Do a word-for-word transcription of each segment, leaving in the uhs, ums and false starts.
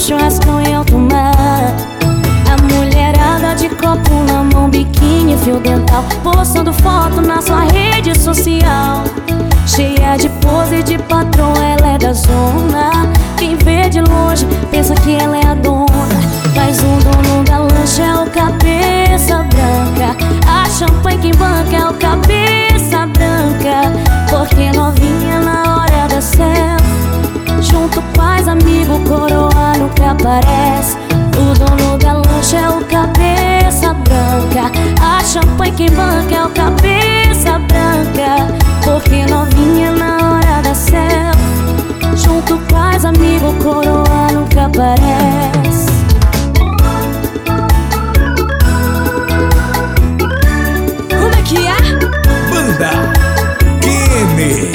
churrascão em alto mar. A mulherada de copo na mão, biquíni, fio dental, postando foto na sua rede social. Cheia de pose de patrão, ela é da zona. Quem vê de longe pensa que ela é a dona. Mas o dono da lancha é o cabeça branca. A champanhe quem banca é o cabeça branca. Porque novinha na hora da selfie, junto pais, amigo, coroa nunca aparece. O dono da lancha é o cabeça branca. A champanhe quem banca é o cabeça branca. Porque novinha na hora da selfie, junto pais, amigo, coroa nunca aparece. Como é que é? Banda Kenny.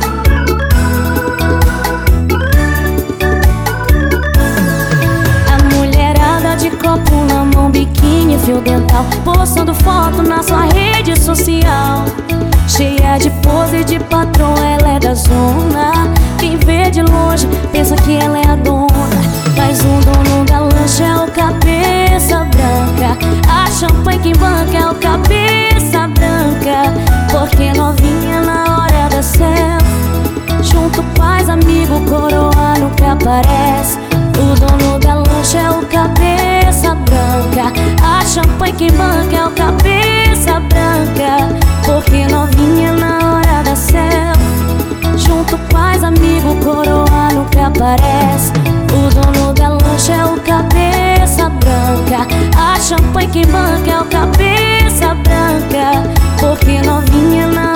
A mulherada de copo na mão, biquíni, fio dental, postando foto na sua rede social. Cheia de pose de patrão, ela é da zona. Quem vê de longe pensa que ela é a dona. Mas o dono da lancha é o cabeça branca. A champanhe quem banca é o cabeça branca. Porque novinha na hora da selfie, junto pais, amigo, coroa nunca aparece. O dono da lancha é o cabeça branca. A champanhe quem banca é o cabeça branca. Porque novinha na hora da selfie, junto pais, amigo, coroa nunca aparece. O dono da lancha é o cabeça branca. A champanhe quem banca é o cabeça branca. Porque novinha na